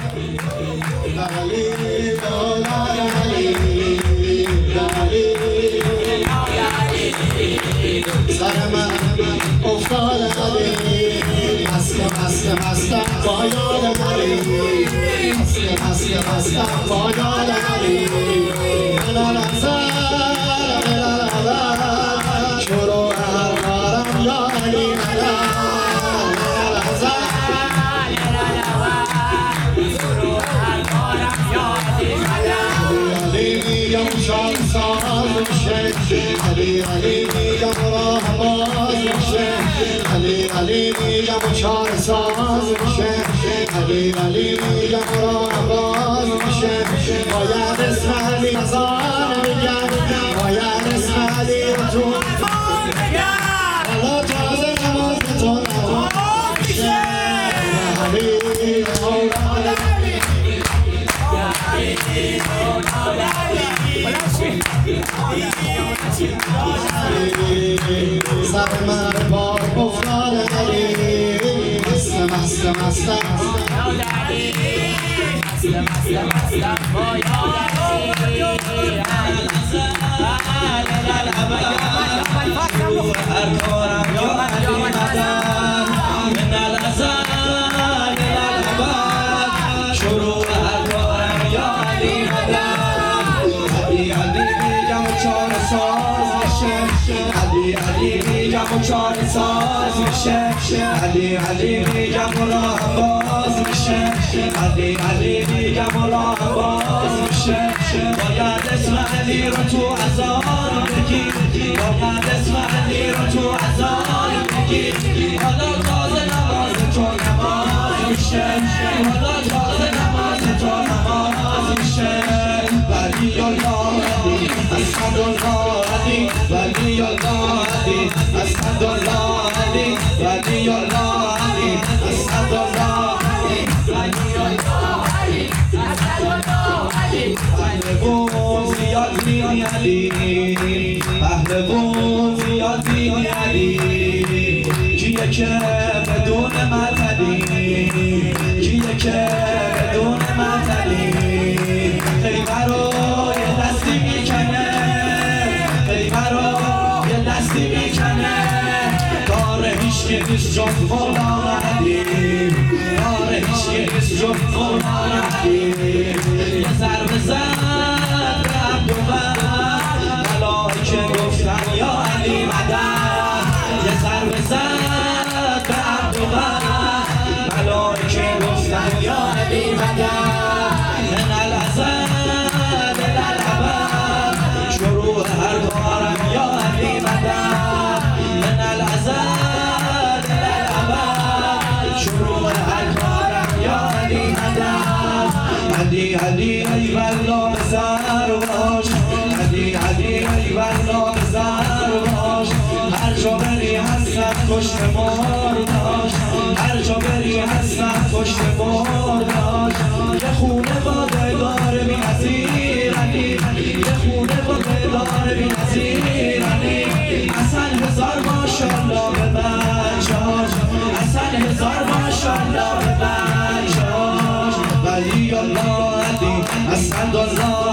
سر من افتاد علی مستم با یاد علی مستم با یاد علی شروع هر کارم یا علی شان ساز میشه علی میگم راه باز میشه علی میگم چار ساز میشه علی میگم راه باز میشه باید اسم علی ازان میگم باید اسم علی رو تو حالا تازه نماز تو نماز میشه علی سر من با افتاد علی مستم با علی میگم چار ساز میشه علی میگم راه باز میشه علی میگم راه باز میشه باید اسم علی رو تو اذان بگی باید اسم علی رو تو اذان بگی حالا تازه نماز تو نماز میشه حالا تازه نماز تو نماز میشه ولی الله علی اسد الله علی ولی الله علی اسد الله علی ولی الله علی اسد الله علی ولی الله علی اسد الله علی پهلوان زیاد بینی علی پهلوان زیاد بینی علی کیه که بدون مطلی کیه که بدون مطلی خیلی برای دستی میکنه خیلی برای دستی میکنه کار هیچ نیست جز مولانا علی کار هیچ نیست جز مولانا علی یه ضربه زد به عبدالله ملائکه گفتن یا علی مدد یه ضربه زد به عبدالله ملائکه گفتن یا علی مدد من الازل للابد شروع هر کارم یا علی مدد من الازل للابد شروع هر کارم یا علی مدد علی ای والله بزر باش علی ای والله بزر باش هر جا بری هستم پشت مار داشت هر جا بری هستم پشت مار داشت یه خونه با دلار بی نظیر علی یه خونه با دلار بی نظیر علی اصل هزار ماشالله به بچه‌هاش اصل هزار ماشالله به بچه‌هاش ولی الله علی اسد الله